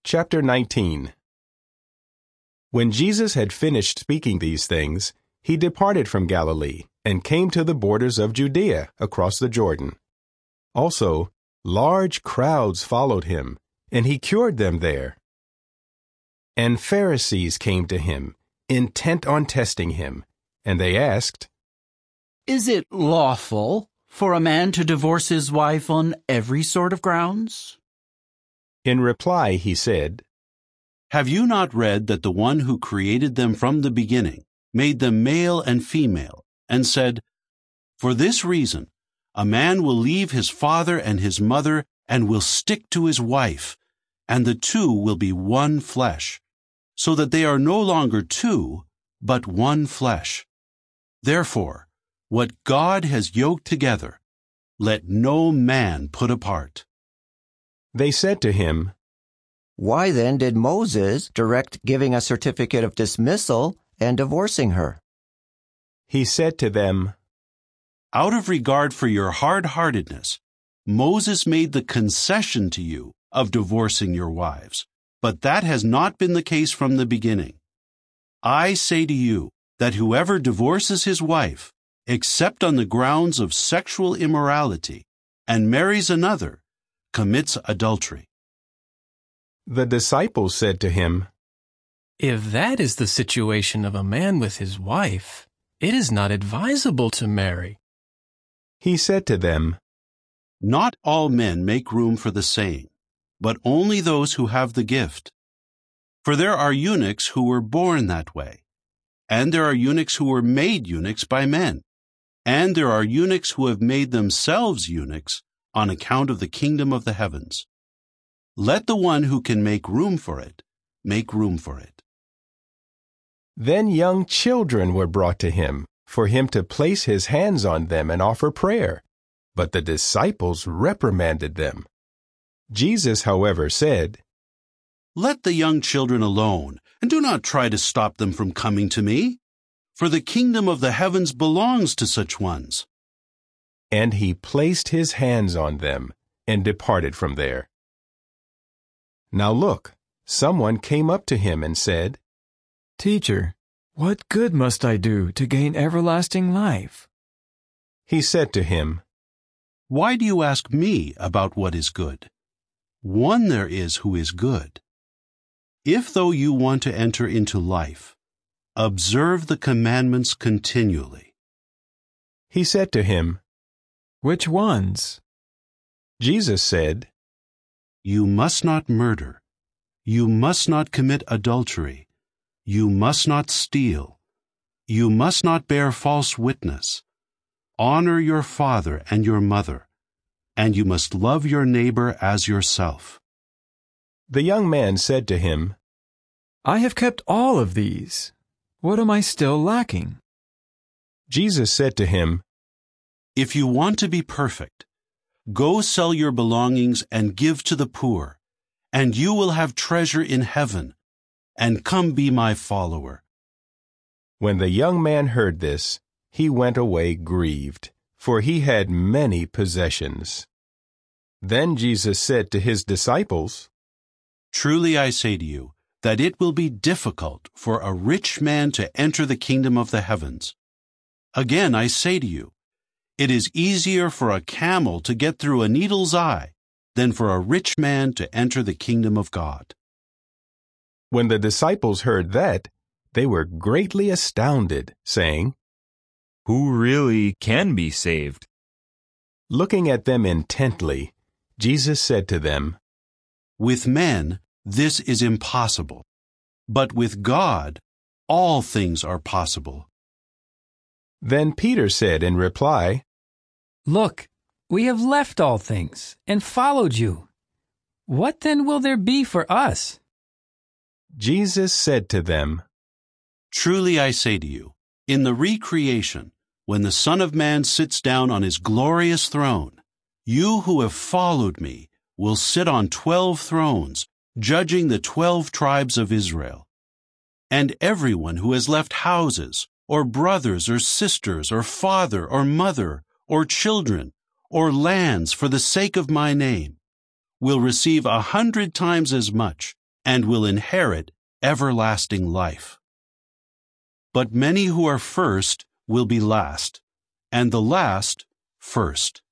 Chapter 19. When Jesus had finished speaking these things, he departed from Galilee and came to the borders of Judea across the Jordan. Also, large crowds followed him, and he cured them there. And Pharisees came to him, intent on testing him, and they asked, "Is it lawful for a man to divorce his wife on every sort of grounds?" In reply, he said, "Have you not read that the one who created them from the beginning made them male and female, and said, 'For this reason, a man will leave his father and his mother and will stick to his wife, and the two will be one flesh, so that they are no longer two, but one flesh. Therefore, what God has yoked together, let no man put apart.'" They said to him, "Why then did Moses direct giving a certificate of dismissal and divorcing her?" He said to them, "Out of regard for your hard-heartedness, Moses made the concession to you of divorcing your wives, but that has not been the case from the beginning. I say to you that whoever divorces his wife, except on the grounds of sexual immorality, and marries another, commits adultery." The disciples said to him, "If that is the situation of a man with his wife, it is not advisable to marry." He said to them, "Not all men make room for the saying, but only those who have the gift. For there are eunuchs who were born that way, and there are eunuchs who were made eunuchs by men, and there are eunuchs who have made themselves eunuchs on account of the kingdom of the heavens. Let the one who can make room for it, make room for it." Then young children were brought to him, for him to place his hands on them and offer prayer. But the disciples reprimanded them. Jesus, however, said, "Let the young children alone, and do not try to stop them from coming to me, for the kingdom of the heavens belongs to such ones." And he placed his hands on them and departed from there. Now look, someone came up to him and said, "Teacher, what good must I do to gain everlasting life?" He said to him, "Why do you ask me about what is good? One there is who is good. If though you want to enter into life, observe the commandments continually." He said to him, "Which ones?" Jesus said, "You must not murder. You must not commit adultery. You must not steal. You must not bear false witness. Honor your father and your mother, and you must love your neighbor as yourself." The young man said to him, "I have kept all of these. What am I still lacking?" Jesus said to him, "If you want to be perfect, go sell your belongings and give to the poor, and you will have treasure in heaven, and come be my follower." When the young man heard this, he went away grieved, for he had many possessions. Then Jesus said to his disciples, "Truly I say to you, that it will be difficult for a rich man to enter the kingdom of the heavens. Again I say to you, it is easier for a camel to get through a needle's eye than for a rich man to enter the kingdom of God." When the disciples heard that, they were greatly astounded, saying, "Who really can be saved?" Looking at them intently, Jesus said to them, "With men this is impossible, but with God all things are possible." Then Peter said in reply, "Look, we have left all things and followed you. What then will there be for us?" Jesus said to them, "Truly I say to you, in the recreation, when the Son of Man sits down on his glorious throne, you who have followed me will sit on 12 thrones, judging the 12 tribes of Israel. And everyone who has left houses, or brothers or sisters, or father or mother, or children, or lands for the sake of my name, will receive 100 times as much and will inherit everlasting life. But many who are first will be last, and the last first.